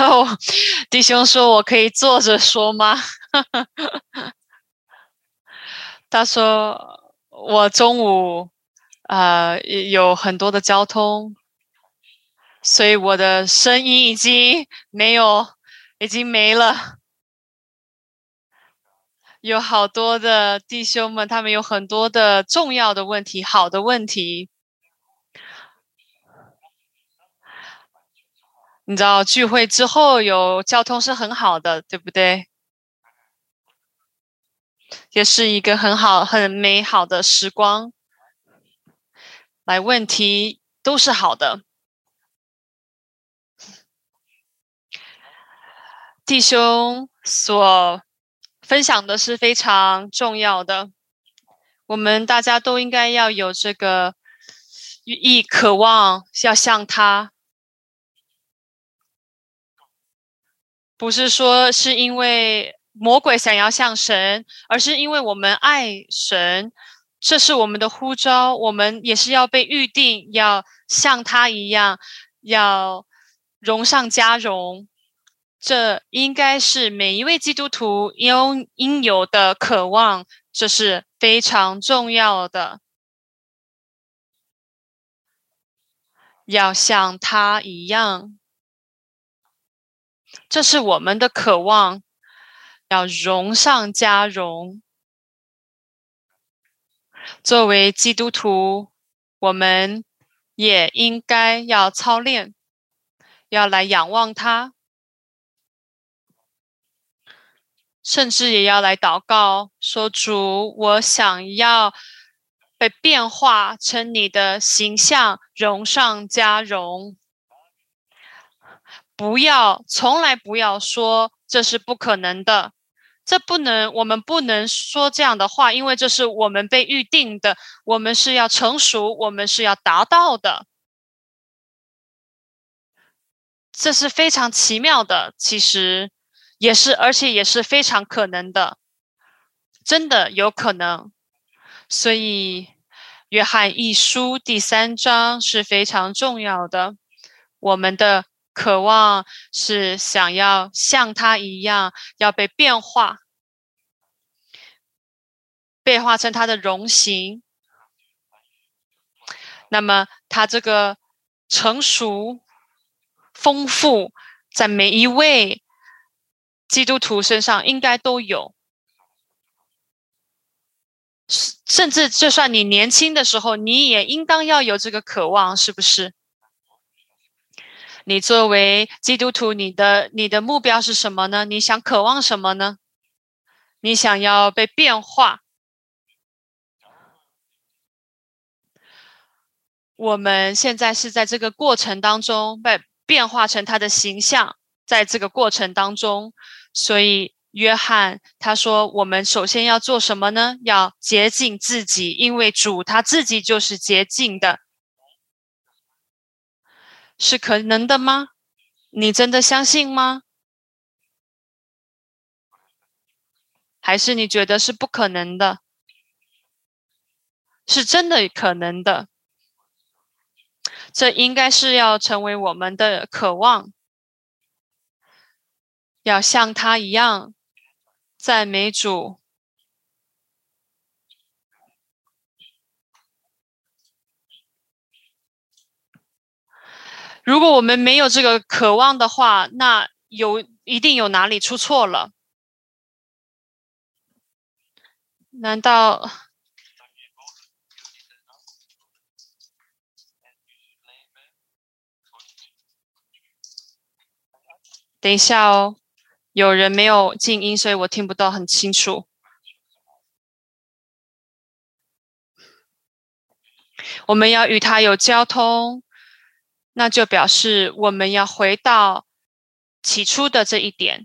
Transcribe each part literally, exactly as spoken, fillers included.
哦，弟兄说我可以坐着说吗？他说我中午呃有很多的交通，所以我的声音已经没有，已经没了。有好多的弟兄们，他们有很多的重要的问题，好的问题。你知道聚会之后有交通是很好的，对不对？也是一个很好、很美好的时光。来，问题都是好的。弟兄所分享的是非常重要的，我们大家都应该要有这个意渴望，要像他。不是说是因为魔鬼想要像神，而是因为我们爱神，这是我们的呼召，我们也是要被预定，要像他一样，要荣上加荣。这应该是每一位基督徒应应有的渴望，这是非常重要的，要像他一样。这是我们的渴望，要荣上加荣。作为基督徒，我们也应该要操练，要来仰望他，甚至也要来祷告，说主，我想要被变化成你的形象，荣上加荣。不要，从来不要说这是不可能的，这不能，我们不能说这样的话，因为这是我们被预定的，我们是要成熟，我们是要达到的。这是非常奇妙的，其实也是，而且也是非常可能的，真的有可能。所以，约翰一书第三章是非常重要的，我们的渴望是想要像他一样，要被变化，变化成他的容形。那么，他这个成熟、丰富，在每一位基督徒身上应该都有。甚至就算你年轻的时候，你也应当要有这个渴望，是不是？你作为基督徒，你的你的目标是什么呢？你想渴望什么呢？你想要被变化。我们现在是在这个过程当中被变化成他的形象，在这个过程当中，所以约翰他说，我们首先要做什么呢？要洁净自己，因为主他自己就是洁净的。是可能的吗？你真的相信吗？还是你觉得是不可能的？是真的可能的。这应该是要成为我们的渴望，要像他一样赞美主。如果我们没有这个渴望的话，那有一定有哪里出错了？难道等一下哦，有人没有静音，所以我听不到很清楚。我们要与他有交通，那就表示我们要回到起初的这一点。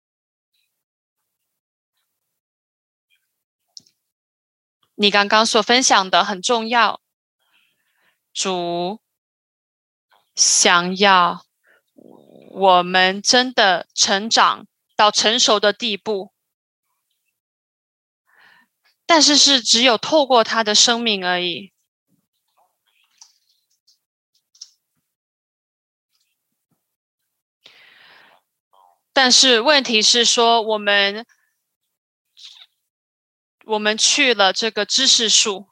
你刚刚所分享的很重要，主想要我们真的成长到成熟的地步，但是是只有透过他的生命而已。 但是问题是说，我们我们去了这个知识树，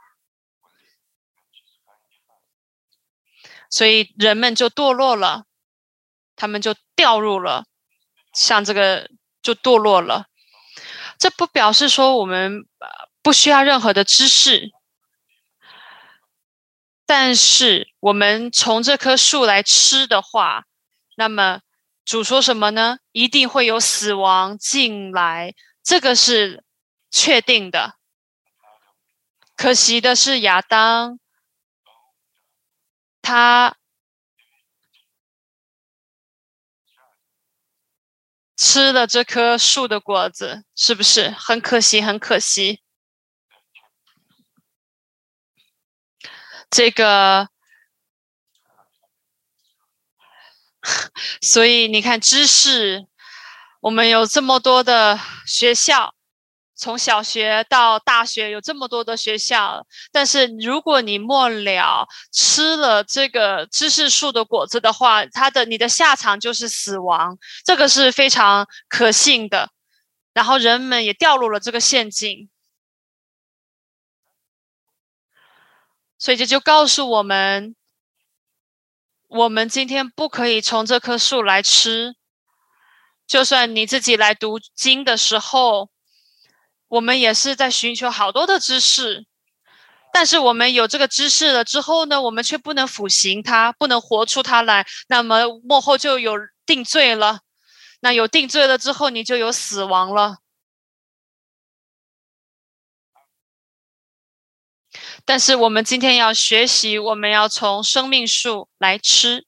所以人们就堕落了，他们就掉入了，像这个就堕落了。这不表示说我们不需要任何的知识，但是我们从这棵树来吃的话，那么主说什么呢？一定会有死亡进来，这个是确定的。可惜的是亚当，他吃了这棵树的果子，是不是很可惜？很可惜。这个，所以你看，知识，我们有这么多的学校，从小学到大学有这么多的学校，但是如果你末了吃了这个知识树的果子的话，它的你的下场就是死亡，这个是非常可信的。然后人们也掉入了这个陷阱，所以这就告诉我们，我们今天不可以从这棵树来吃。就算你自己来读经的时候，我们也是在寻求好多的知识，但是我们有这个知识了之后呢，我们却不能ful行它，不能活出它来，那么末后就有定罪了。那有定罪了之后，你就有死亡了。但是我们今天要学习，我们要从生命树来吃。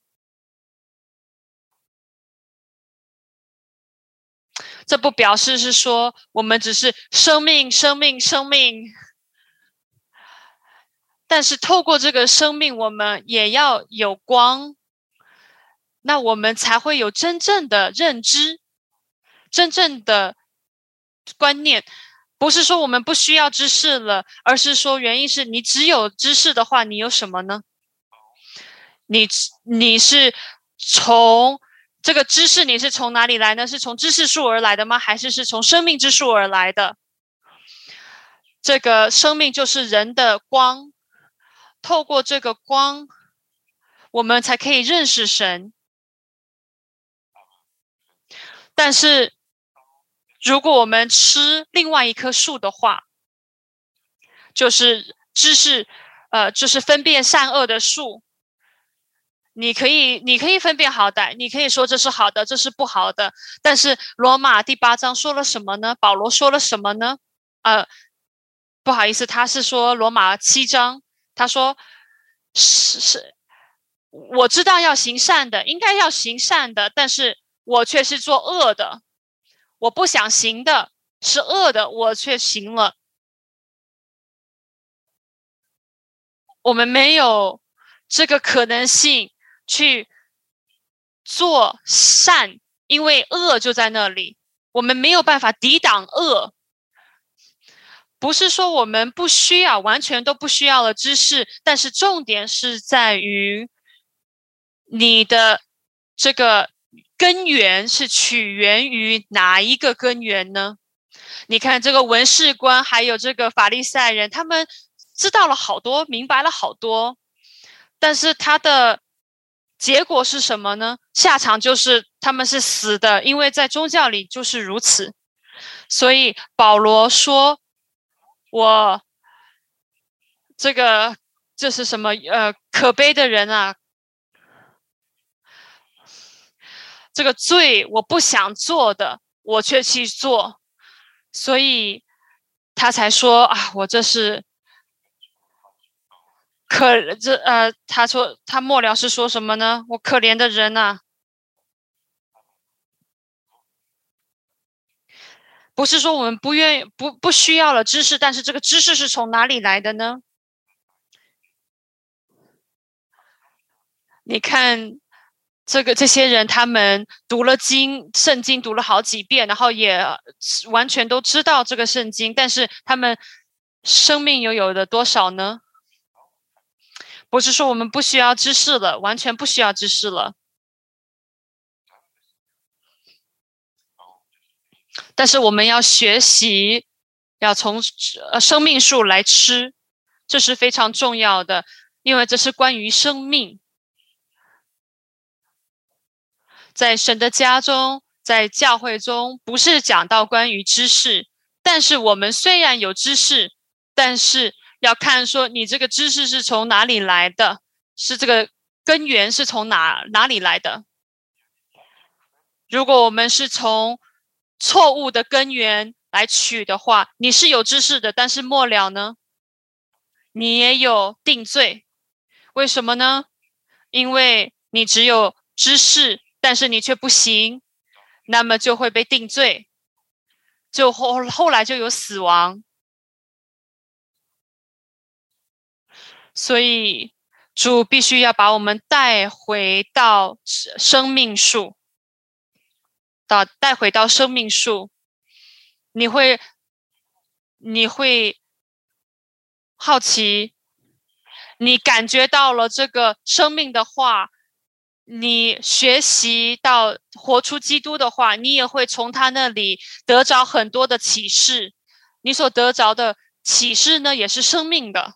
这不表示是说我们只是生命生命生命，但是透过这个生命我们也要有光，那我们才会有真正的认知，真正的观念。不是说我们不需要知识了，而是说原因是你只有知识的话，你有什么呢？你你是从这个知识，你是从哪里来呢？是从知识树而来的吗？还是是从生命之树而来的？这个生命就是人的光，透过这个光，我们才可以认识神。但是如果我们吃另外一棵树的话，就是知识，呃，就是分辨善恶的树。你可以，你可以分辨好歹，你可以说这是好的，这是不好的。但是罗马第八章说了什么呢？保罗说了什么呢？呃，不好意思，他是说罗马七章，他说是是，我知道要行善的，应该要行善的，但是我却是做恶的，我不想行的是恶的，我却行了。我们没有这个可能性去做善，因为恶就在那里，我们没有办法抵挡恶。不是说我们不需要，完全都不需要了知识，但是重点是在于你的这个根源是取源于哪一个根源呢？你看这个文士官还有这个法利赛人，他们知道了好多，明白了好多，但是他的结果是什么呢？下场就是他们是死的，因为在宗教里就是如此。所以保罗说，我这个这是什么？呃，可悲的人啊！这个罪我不想做的，我却去做，所以他才说啊，我这是可这呃，他说他末了是说什么呢？我可怜的人啊！不是说我们不愿意不不需要了知识，但是这个知识是从哪里来的呢？你看这个这些人，他们读了经圣经读了好几遍，然后也完全都知道这个圣经，但是他们生命又有了多少呢？不是说我们不需要知识了，完全不需要知识了。 但是我们要学习，要从呃生命树来吃，这是非常重要的，因为这是关于生命。在神的家中，在教会中，不是讲到关于知识，但是我们虽然有知识，但是要看说你这个知识是从哪里来的，是这个根源是从哪哪里来的。如果我们是从错误的根源来取的话，你是有知识的，但是末了呢，你也有定罪。为什么呢？因为你只有知识，但是你却不行，那么就会被定罪，就后后来就有死亡。所以主必须要把我们带回到生命树，到带回到生命树。你会你会好奇，你感觉到了这个生命的话，你学习到活出基督的话，你也会从他那里得着很多的启示。你所得着的启示呢，也是生命的。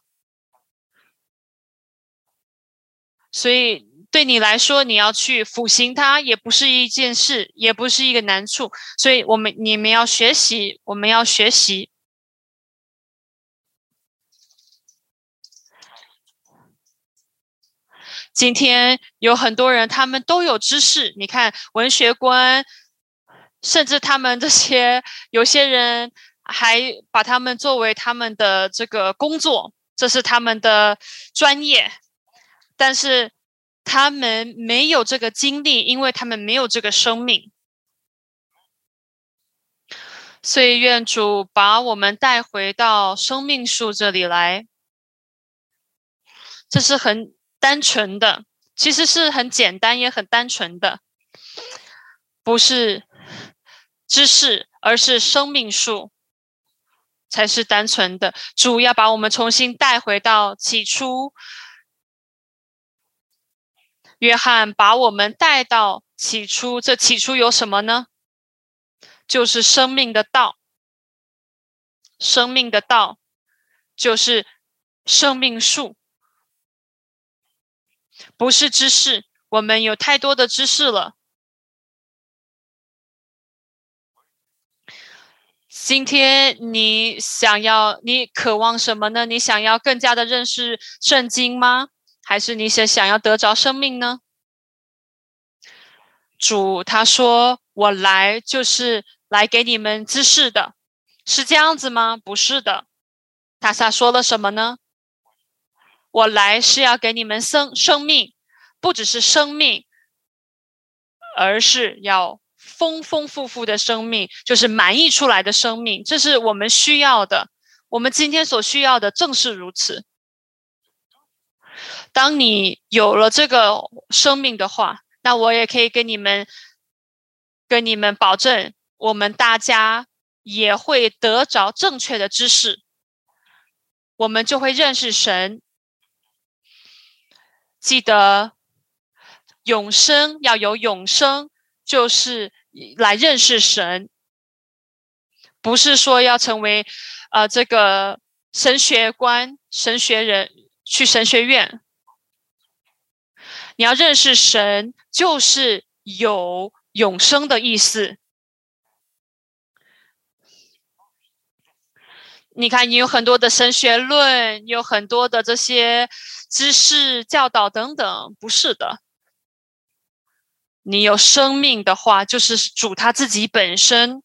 所以对你来说，你要去辅行它，也不是一件事，也不是一个难处。所以我们你们要学习，我们要学习。今天有很多人，他们都有知识，你看文学观，甚至他们这些有些人还把他们作为他们的这个工作，这是他们的专业，但是他们没有这个经历，因为他们没有这个生命。所以愿主把我们带回到生命树这里来，这是很单纯的，其实是很简单也很单纯的，不是知识，而是生命树才是单纯的。主要把我们重新带回到起初，约翰把我们带到起初，这起初有什么呢？就是生命的道，生命的道就是生命树，不是知识。我们有太多的知识了。今天你想要，你渴望什么呢？你想要更加的认识圣经吗？还是你想想要得着生命呢？主他说，我来就是来给你们知识的，是这样子吗？不是的。他他说了什么呢？我来是要给你们生生命，不只是生命，而是要丰丰富富的生命，就是满溢出来的生命，这是我们需要的。我们今天所需要的正是如此。当你有了这个生命的话，那我也可以跟你们跟你们保证，我们大家也会得着正确的知识，我们就会认识神。记得永生要有永生，就是来认识神，不是说要成为呃这个神学官、神学人去神学院。你要认识神，就是有永生的意思。你看，你有很多的神学论，有很多的这些知识教导等等，不是的。你有生命的话，就是主他自己本身。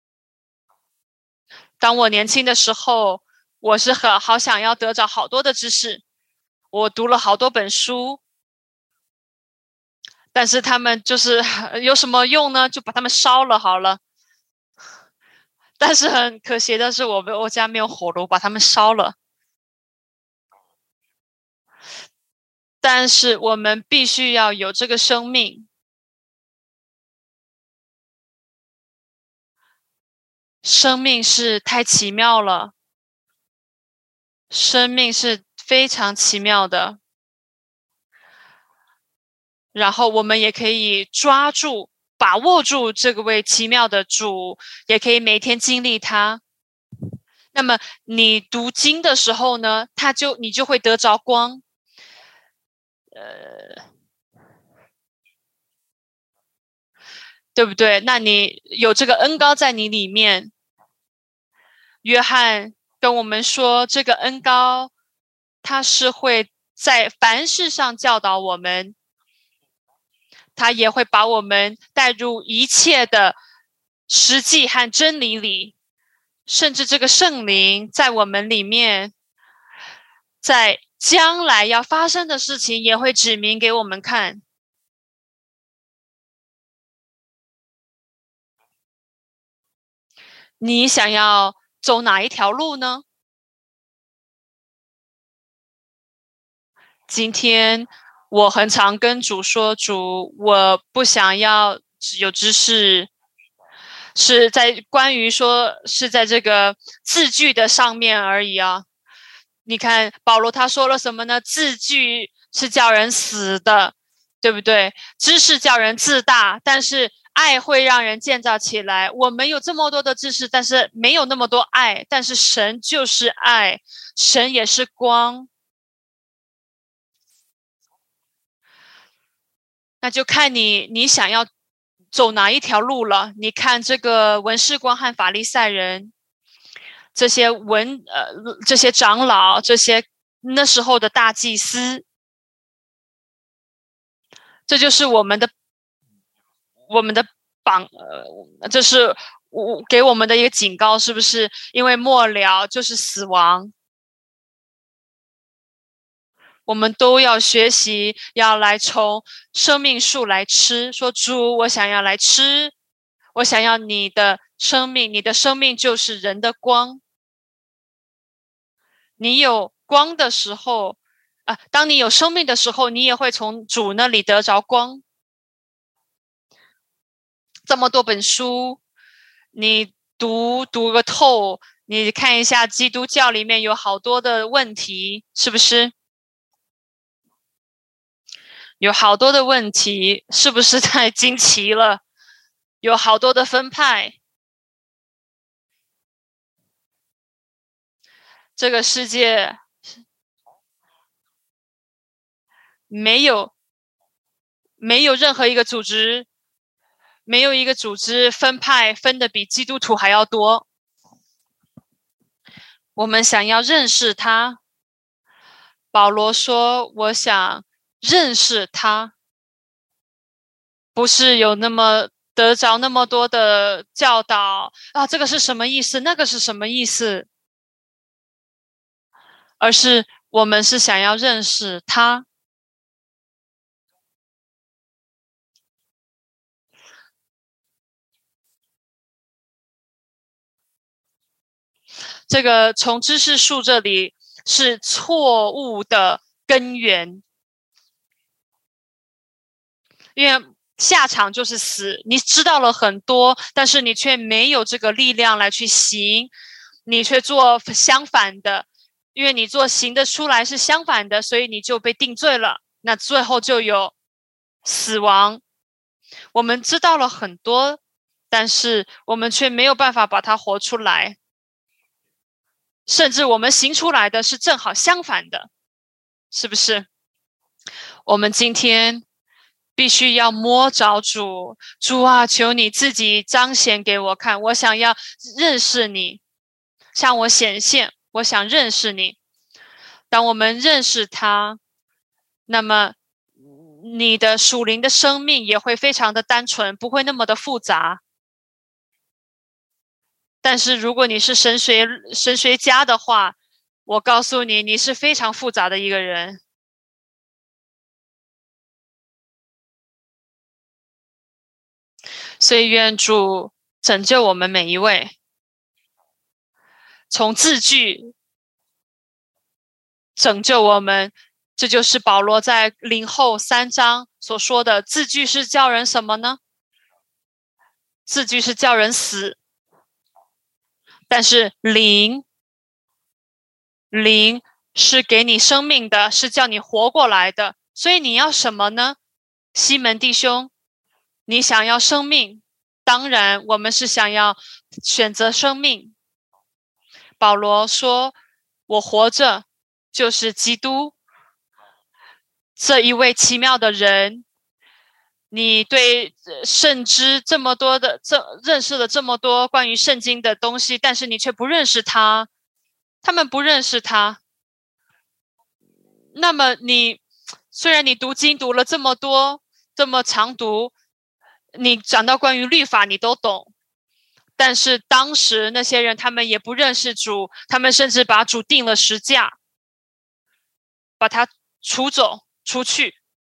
当我年轻的时候，我是很好想要得着好多的知识，我读了好多本书，但是他们就是有什么用呢？就把他们烧了好了。但是很可惜的是，我我家没有火炉，把它们烧了。但是我们必须要有这个生命，生命是太奇妙了，生命是非常奇妙的。然后我们也可以抓住、 把握住这个位奇妙的主，也可以每天经历他。那么你读经的时候呢，他就你就会得着光。呃，对不对？那你有这个恩膏在你里面。约翰跟我们说，这个恩膏他是会在凡事上教导我们，他也会把我们带入一切的实际和真理里，甚至这个圣灵在我们里面，在将来要发生的事情也会指明给我们看。你想要走哪一条路呢？今天我很常跟主说，主，我不想要有知识，是在关于说是在这个字句的上面而已啊。你看保罗他说了什么呢？字句是叫人死的，对不对？知识叫人自大，但是爱会让人建造起来。我们有这么多的知识，但是没有那么多爱，但是神就是爱，神也是光。那就看你你想要走哪一条路了。你看这个文士官和法利赛人，这些文呃这些长老，这些那时候的大祭司，这就是我们的我们的榜呃，这是我给我们的一个警告，是不是？因为末了就是死亡。我们都要学习，要来从生命树来吃。说主，我想要来吃，我想要你的生命，你的生命就是人的光。你有光的时候，啊，当你有生命的时候，你也会从主那里得着光。这么多本书，你读读个透，你看一下基督教里面有好多的问题，是不是？有好多的问题，是不是太惊奇了？有好多的分派。这个世界没有没有任何一个组织，没有一个组织分派分的比基督徒还要多。我们想要认识他，保罗说：“我想认识他。”不是有那么得着那么多的教导啊，这个是什么意思？那个是什么意思？而是我们是想要认识他。这个从知识树这里是错误的根源，因为下场就是死。你知道了很多，但是你却没有这个力量来去行，你却做相反的，因为你做行的出来是相反的，所以你就被定罪了。那最后就有死亡。我们知道了很多，但是我们却没有办法把它活出来，甚至我们行出来的是正好相反的，是不是？我们今天必须要摸着主，主啊，求你自己彰显给我看，我想要认识你，向我显现，我想认识你。当我们认识他，那么你的属灵的生命也会非常的单纯，不会那么的复杂。但是如果你是神学神学家的话，我告诉你，你是非常复杂的一个人。所以愿主拯救我们每一位，从字句拯救我们。这就是保罗在林后三章所说的，字句是叫人什么呢？字句是叫人死，但是灵灵是给你生命的，是叫你活过来的。所以你要什么呢？西门弟兄， 你想要生命，当然我们是想要选择生命。保罗说，我活着就是基督。这一位奇妙的人，你对圣知这么多的这认识了这么多关于圣经的东西，但是你却不认识他，他们不认识他。那么你虽然你读经读了这么多，这么长读，你讲到关于律法你都懂，但是当时那些人他们也不认识主，他们甚至把主定了十架，把他除走出去。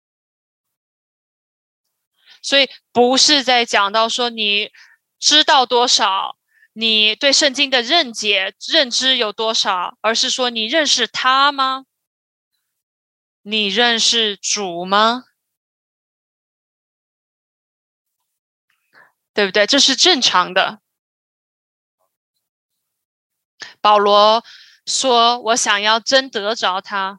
所以不是在讲到说你知道多少，你对圣经的认解认知有多少，而是说你认识他吗？你认识主吗？对不对？这是正常的。保罗说，我想要真得着他，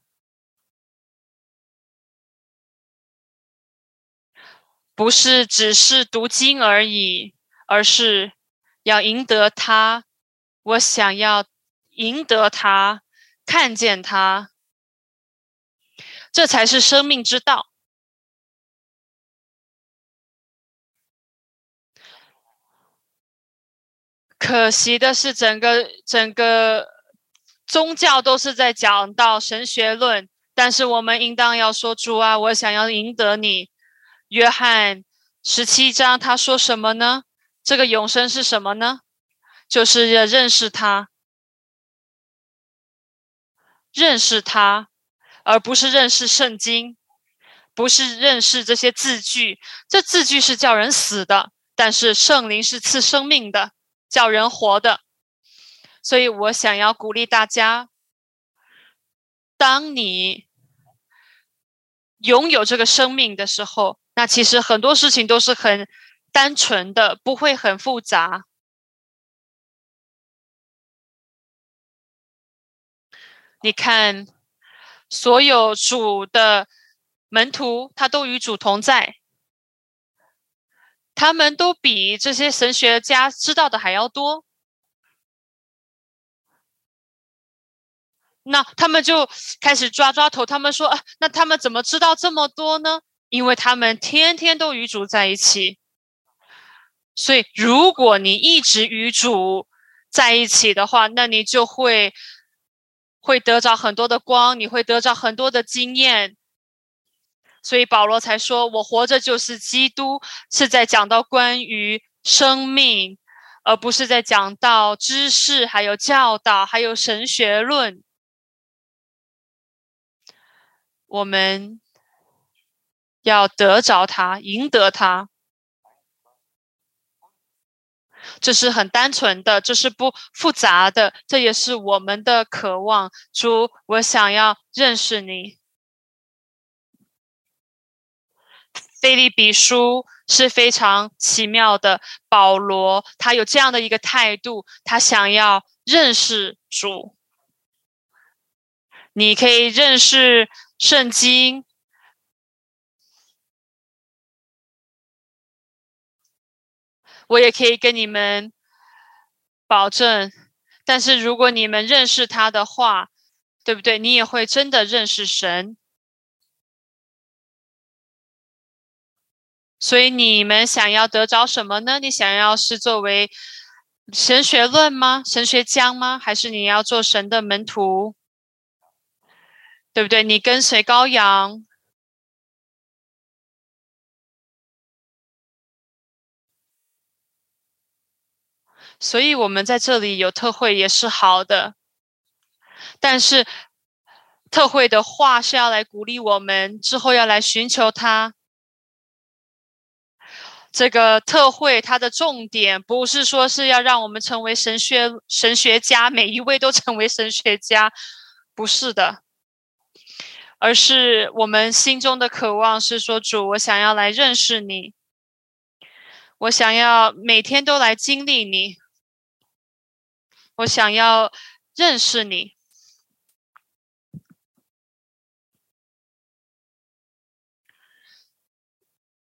不是只是读经而已，而是要赢得他。我想要赢得他，看见他，这才是生命之道。可惜的是，整个整个宗教都是在讲到神学论，但是我们应当要说，主啊，我想要赢得你。约翰十七章他说什么呢？这个永生是什么呢？就是认识他，认识他，而不是认识圣经，不是认识这些字句。这字句是叫人死的，但是圣灵是赐生命的，叫人活的。所以我想要鼓励大家，当你拥有这个生命的时候，那其实很多事情都是很单纯的，不会很复杂。你看，所有主的门徒，他都与主同在，他们都比这些神学家知道的还要多。那他们就开始抓抓头，他们说、啊、那他们怎么知道这么多呢？因为他们天天都与主在一起。所以如果你一直与主在一起的话，那你就会会得着很多的光，你会得着很多的经验。所以保罗才说，我活着就是基督，是在讲到关于生命，而不是在讲到知识，还有教导，还有神学论。我们要得着他，赢得他，这是很单纯的，这是不复杂的，这也是我们的渴望。主，我想要认识你。腓立比书是非常奇妙的，保罗他有这样的一个态度，他想要认识主。你可以认识圣经，我也可以跟你们保证，但是如果你们认识他的话，对不对？你也会真的认识神。所以你们想要得着什么呢？你想要是作为神学论吗？神学家吗？还是你要做神的门徒？对不对？你跟随羔羊。所以我们在这里有特会也是好的，但是特会的话是要来鼓励我们，之后要来寻求他。这个特会它的重点不是说是要让我们成为神学神学家，每一位都成为神学家，不是的，而是我们心中的渴望是说，主，我想要来认识你，我想要每天都来经历你，我想要认识你。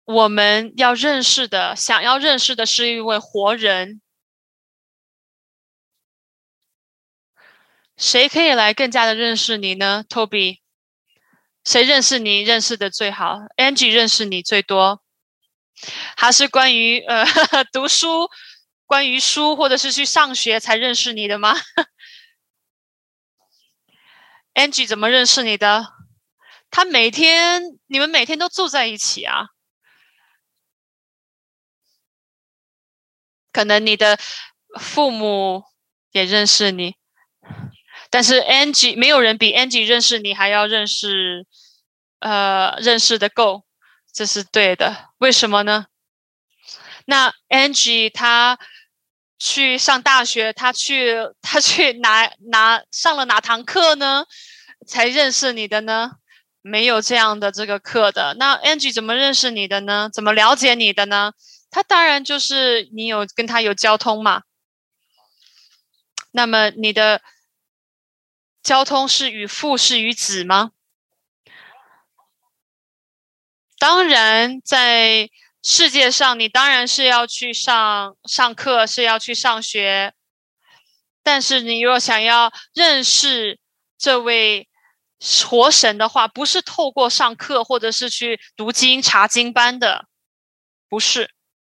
我们要认识的，想要认识的是一位活人。谁可以来更加的认识你呢 ，Toby？ 谁认识你认识的最好 ？Angie 认识你最多，还是关于呃读书、关于书或者是去上学才认识你的吗？Angie 怎么认识你的？他每天，你们每天都住在一起啊？可能你的父母也认识你，但是 Angie 没有人比 Angie 认识你还要认识，呃，认识的够，这是对的。为什么呢？那 Angie 她去上大学，她去她去哪哪上了哪堂课呢？才认识你的呢？没有这样的这个课的。那 Angie 怎么认识你的呢？怎么了解你的呢？他当然就是你有跟他有交通嘛。那么你的交通是与父是与子吗？当然，在世界上，你当然是要去上上课，是要去上学。但是你若想要认识这位活神的话，不是透过上课或者是去读经查经班的，不是。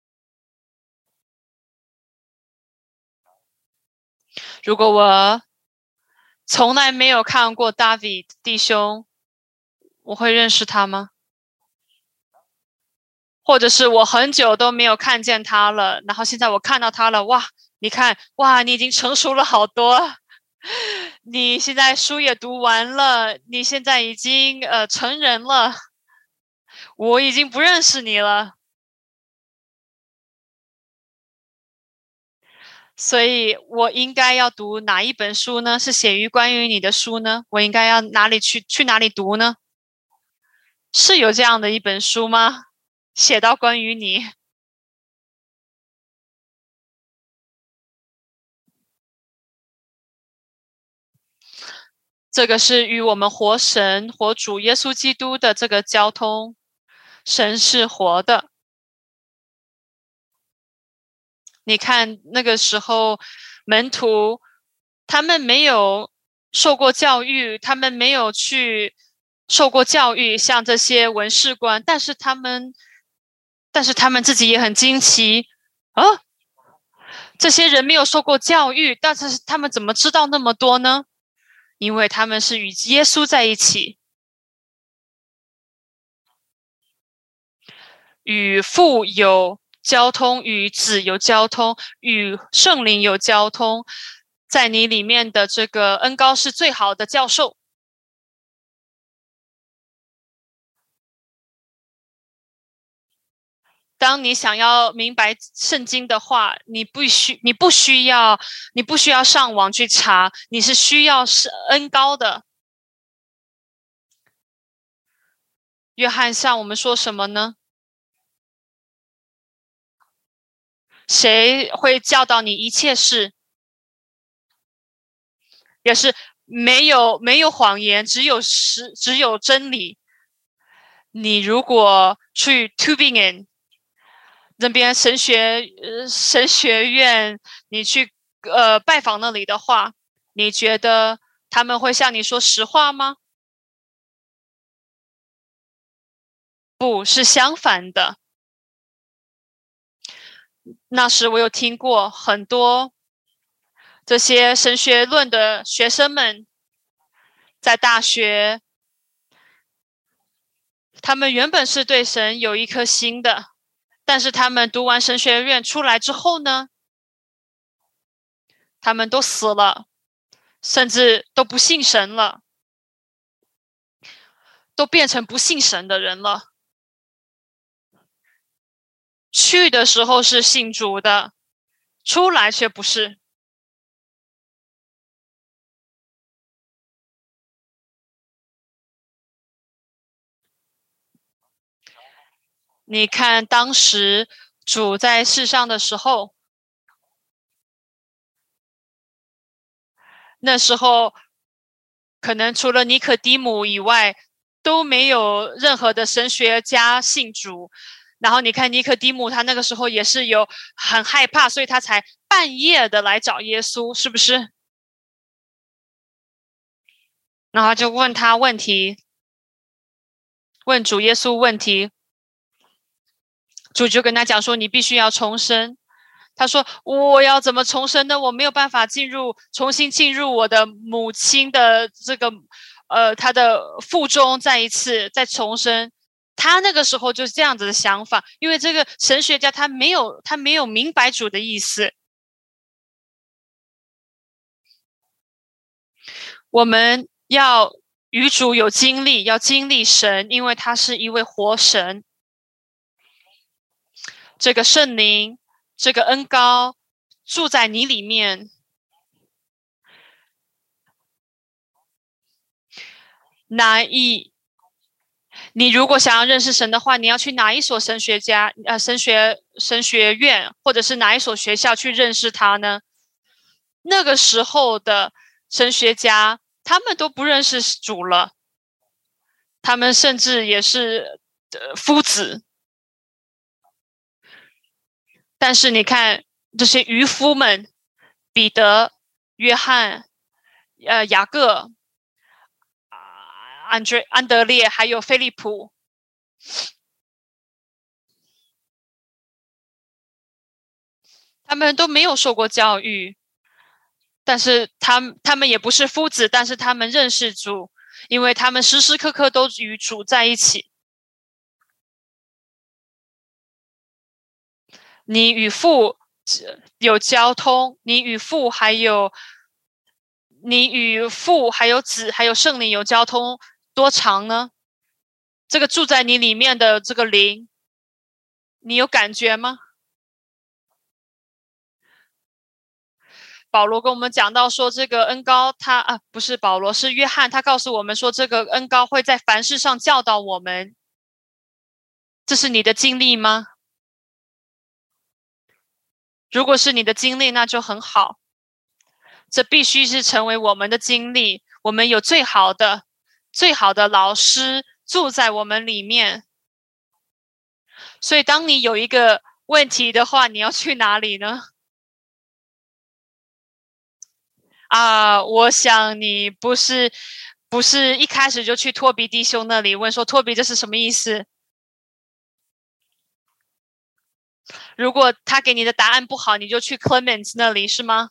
如果我从来没有看过 David 弟兄，我会认识他吗？或者是我很久都没有看见他了，然后现在我看到他了，哇，你看，哇，你已经成熟了好多，你现在书也读完了，你现在已经呃成人了，我已经不认识你了。所以我应该要读哪一本书呢？是写于关于你的书呢？我应该要哪里去去哪里读呢？是有这样的一本书吗？写到关于你，这个是与我们活神、活主耶稣基督的这个交通。神是活的。你看那个时候，门徒他们没有受过教育，他们没有去受过教育，像这些文士官，但是他们，但是他们自己也很惊奇啊，这些人没有受过教育，但是他们怎么知道那么多呢？因为他们是与耶稣在一起，与父有交通，与子有交通，与圣灵有交通，在你里面的这个恩高是最好的教授。当你想要明白圣经的话，你不需你不需要你不需要上网去查，你是需要是恩高的。约翰向我们说什么呢？谁会教导你一切事？也是没有没有谎言，只有实只有真理。你如果去 Tübingen 那边神学呃神学院，你去呃拜访那里的话，你觉得他们会向你说实话吗？不是相反的。那时我有听过很多这些神学论的学生们在大学，他们原本是对神有一颗心的，但是他们读完神学院出来之后呢，他们都死了，甚至都不信神了，都变成不信神的人了。去的时候是信主的，出来却不是。你看当时主在世上的时候，那时候可能除了尼可底母以外，都没有任何的神学家信主。 然后你看尼可底母，他那个时候也是有很害怕，所以他才半夜的来找耶稣，是不是？然后就问他问题，问主耶稣问题，主就跟他讲说，你必须要重生。他说我要怎么重生呢？我没有办法进入，重新进入我的母亲的这个呃他的腹中，再一次再重生。他那个时候就是这样子的想法，因为这个神学家他没有他没有明白主的意思。我们要与主有经历，要经历神，因为他是一位活神。这个圣灵，这个恩膏住在你里面。哪一你如果想要认识神的话，你要去哪一所神学家呃神学神学院，或者是哪一所学校去认识他呢？那个时候的神学家他们都不认识主了，他们甚至也是、呃、夫子。但是你看这些渔夫们，彼得、约翰、呃雅各、安德安德烈还有菲利普，他们都没有受过教育，但是他们他们也不是夫子，但是他们认识主，因为他们时时刻刻都与主在一起。你与父有交通，你与父还有你与父还有子还有圣灵有交通多长呢？这个住在你里面的这个灵，你有感觉吗？保罗跟我们讲到说，这个恩膏他啊不是保罗，是约翰，他告诉我们说，这个恩膏会在凡事上教导我们。这是你的经历吗？如果是你的经历，那就很好。这必须是成为我们的经历。我们有最好的、最好的老师住在我们里面。所以，当你有一个问题的话，你要去哪里呢？啊，我想你不是不是一开始就去托比弟兄那里问说，托比这是什么意思？如果他给你的答案不好，你就去 Clement 那里是吗？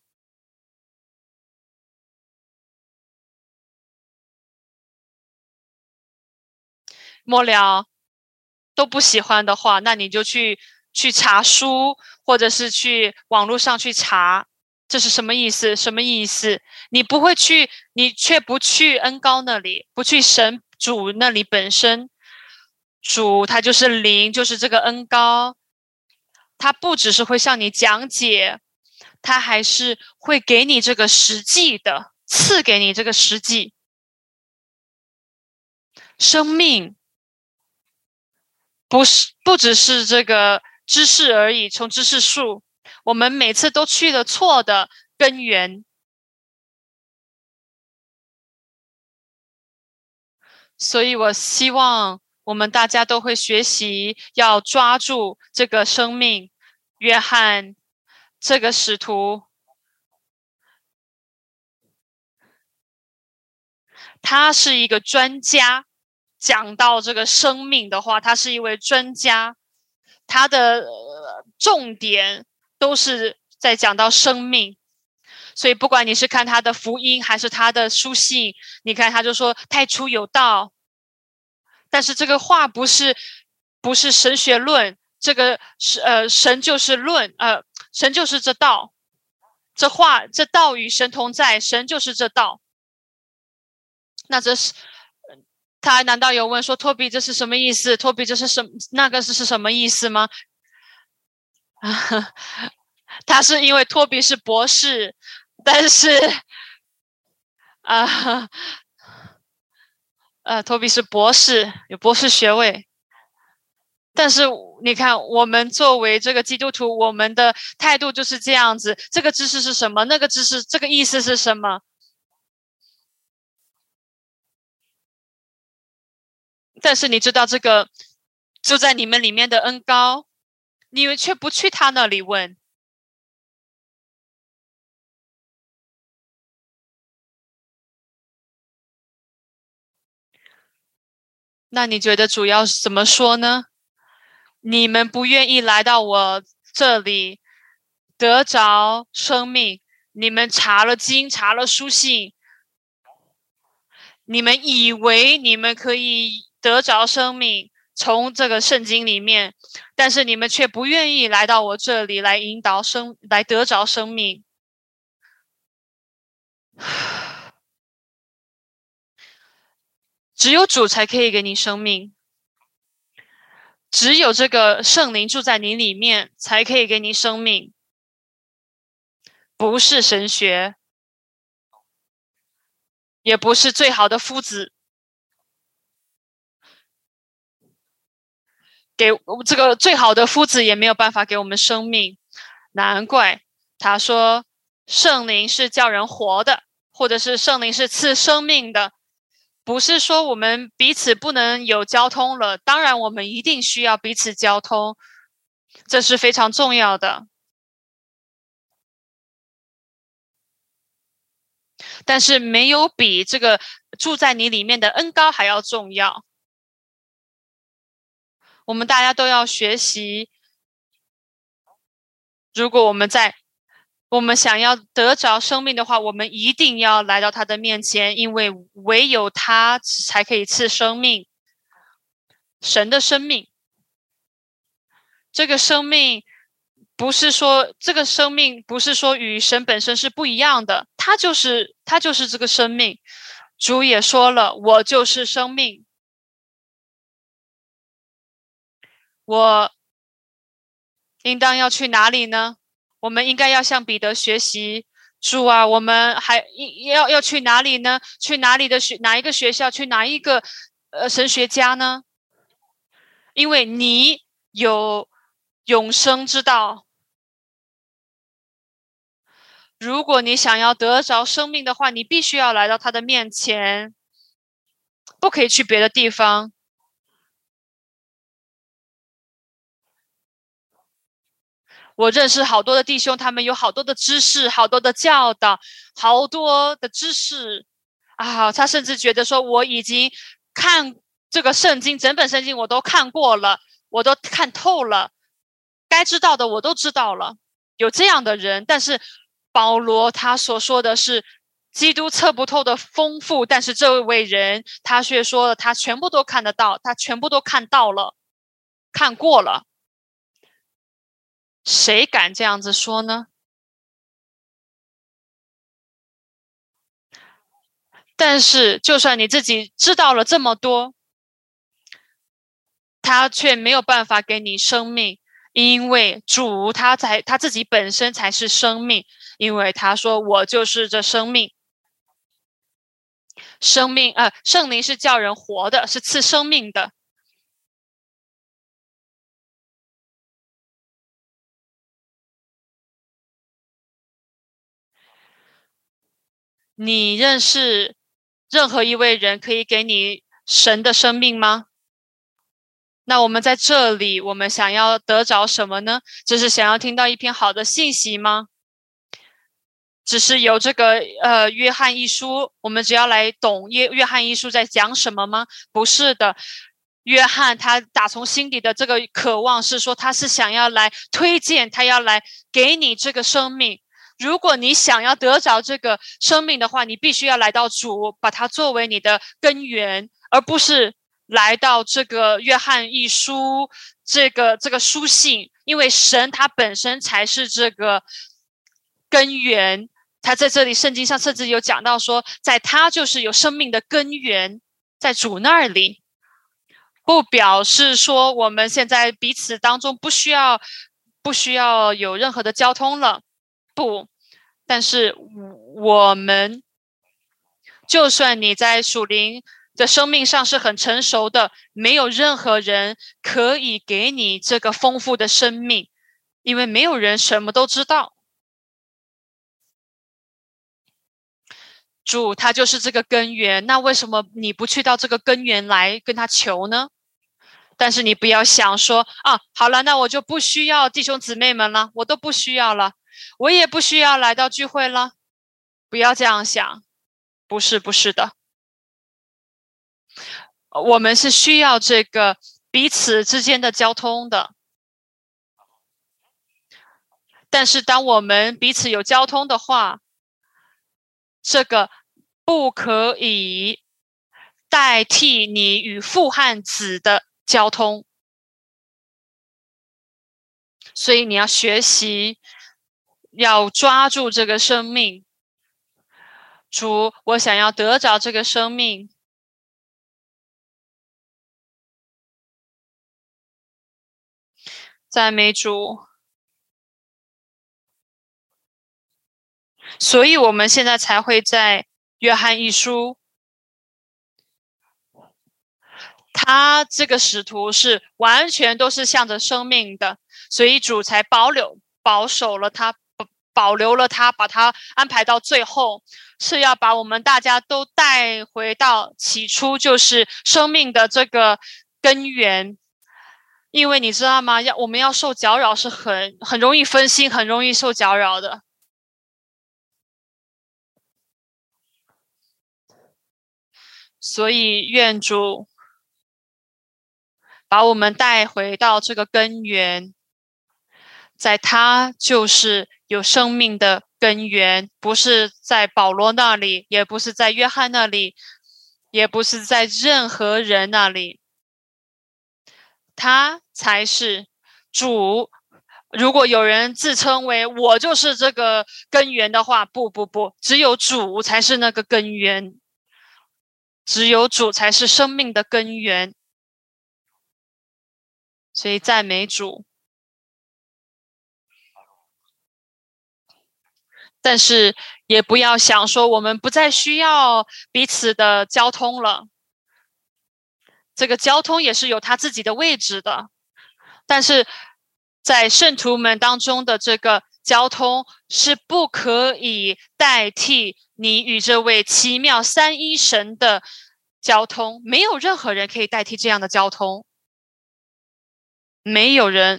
末了都不喜欢的话，那你就去去查书，或者是去网络上去查，这是什么意思？什么意思？你不会去，你却不去恩膏那里，不去神主那里本身。主他就是灵，就是这个恩膏，他不只是会向你讲解，他还是会给你这个实际的，赐给你这个实际生命。不是，不只是这个知识而已，从知识树，我们每次都去了错的根源。所以我希望我们大家都会学习，要抓住这个生命。约翰这个使徒，他是一个专家，讲到这个生命的话，他是一位专家，他的、呃、重点都是在讲到生命。所以不管你是看他的福音还是他的书信，你看他就说太初有道，但是这个话不是不是神学论，这个是呃神就是论，呃神就是这道，这话这道与神同在，神就是这道。那这是他难道有问说托比这是什么意思？托比这是什那个是是什么意思吗？他是因为托比是博士，但是啊呃，呃托比是博士，有博士学位。但是你看，我们作为这个基督徒，我们的态度就是这样子。这个知识是什么？那个知识，这个意思是什么？但是你知道这个住在你们里面的恩膏，你们却不去他那里问。那你觉得主要怎么说呢？你们不愿意来到我这里得着生命，你们查了经，查了书信，你们以为你们可以得着生命，从这个圣经里面，但是你们却不愿意来到我这里来引导生，来得着生命。只有主才可以给你生命，只有这个圣灵住在你里面，才可以给你生命，不是神学，也不是最好的夫子，给这个最好的夫子也没有办法给我们生命。难怪他说圣灵是叫人活的，或者是圣灵是赐生命的。不是说我们彼此不能有交通了，当然我们一定需要彼此交通，这是非常重要的。但是没有比这个住在你里面的恩膏还要重要。我们大家都要学习，如果我们在我们想要得着生命的话，我们一定要来到他的面前，因为唯有他才可以赐生命，神的生命。这个生命不是说这个生命不是说与神本身是不一样的，他就是他就是这个生命。主也说了，我就是生命。我应当要去哪里呢？我们应该要向彼得学习。主啊，我们还要要去哪里呢？去哪里的学哪一个学校？去哪一个呃神学家呢？因为你有永生之道。如果你想要得着生命的话，你必须要来到他的面前，不可以去别的地方。我认识好多的弟兄，他们有好多的知识，好多的教导，好多的知识啊！他甚至觉得说，我已经看这个圣经，整本圣经我都看过了，我都看透了，该知道的我都知道了。有这样的人，但是保罗他所说的是基督测不透的丰富，但是这位人他却说了，他全部都看得到，他全部都看到了，看过了。谁敢这样子说呢？但是就算你自己知道了这么多，他却没有办法给你生命，因为主他才他自己本身才是生命，因为他说我就是这生命。生命呃，圣灵是叫人活的，是赐生命的。你认识任何一位人可以给你神的生命吗？那我们在这里，我们想要得着什么呢？只是想要听到一篇好的信息吗？只是有这个呃约翰一书，我们只要来懂约约翰一书在讲什么吗？不是的，约翰他打从心底的这个渴望是说，他是想要来推荐，他要来给你这个生命。如果你想要得着这个生命的话，你必须要来到主，把它作为你的根源，而不是来到这个约翰一书这个这个书信，因为神他本身才是这个根源。他在这里圣经上甚至有讲到说，在他就是有生命的根源，在主那里。不表示说我们现在彼此当中不需要不需要有任何的交通了，不，但是我们就算你在属灵的生命上是很成熟的，没有任何人可以给你这个丰富的生命，因为没有人什么都知道。主他就是这个根源，那为什么你不去到这个根源来跟他求呢？ 但是你不要想说啊，好了，那我就不需要弟兄姊妹们了，我都不需要了，我也不需要来到聚会了。不要这样想，不是，不是的。我们是需要这个彼此之间的交通的。但是当我们彼此有交通的话，这个不可以代替你与父和子的交通。所以你要学习，要抓住这个生命。主，我想要得着这个生命。赞美主。所以我们现在才会在约翰一书，他这个使徒是完全都是向着生命的，所以主才保留保守了他，保留了他，把他安排到最后，是要把我们大家都带回到起初就是生命的这个根源。因为你知道吗？要我们要受搅扰是很很容易分心，很容易受搅扰的。所以愿主把我们带回到这个根源，在他就是有生命的根源，不是在保罗那里，也不是在约翰那里，也不是在任何人那里，他才是主。如果有人自称为我就是这个根源的话，不不不，只有主才是那个根源，只有主才是生命的根源。所以赞美主。但是也不要想说我们不再需要彼此的交通了，这个交通也是有它自己的位置的，但是在圣徒们当中的这个交通是不可以代替你与这位奇妙三一神的交通，没有任何人可以代替这样的交通，没有人。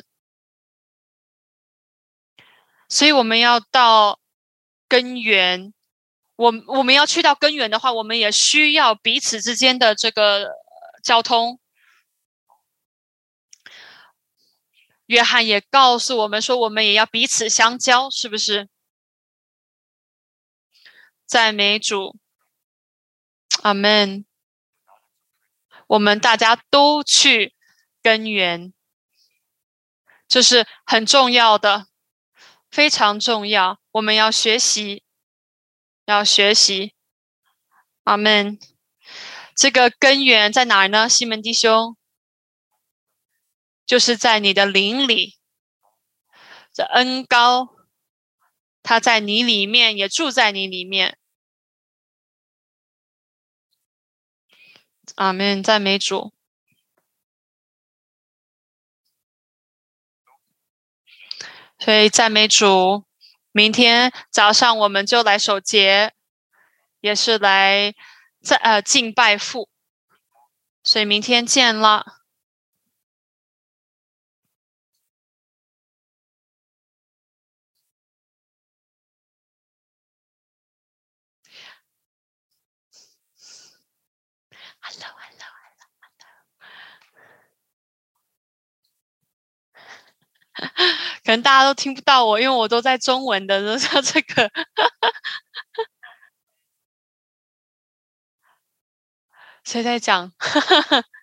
所以我们要到根源，我我们要去到根源的话，我们也需要彼此之间的这个交通。约翰也告诉我们说，我们也要彼此相交，是不是？赞美主，阿们。我们大家都去根源，这是很重要的，非常重要。我们要学习，要学习。阿们。这个根源在哪儿呢？西门弟兄，就是在你的灵里。这恩膏，他在你里面，也住在你里面。阿们，赞美主。所以赞美主，明天早上我们就来守节，也是来在呃敬拜父。所以明天见了。Hello, hello, hello, hello. 可能大家都听不到我，因为我都在中文的这个。谁在讲？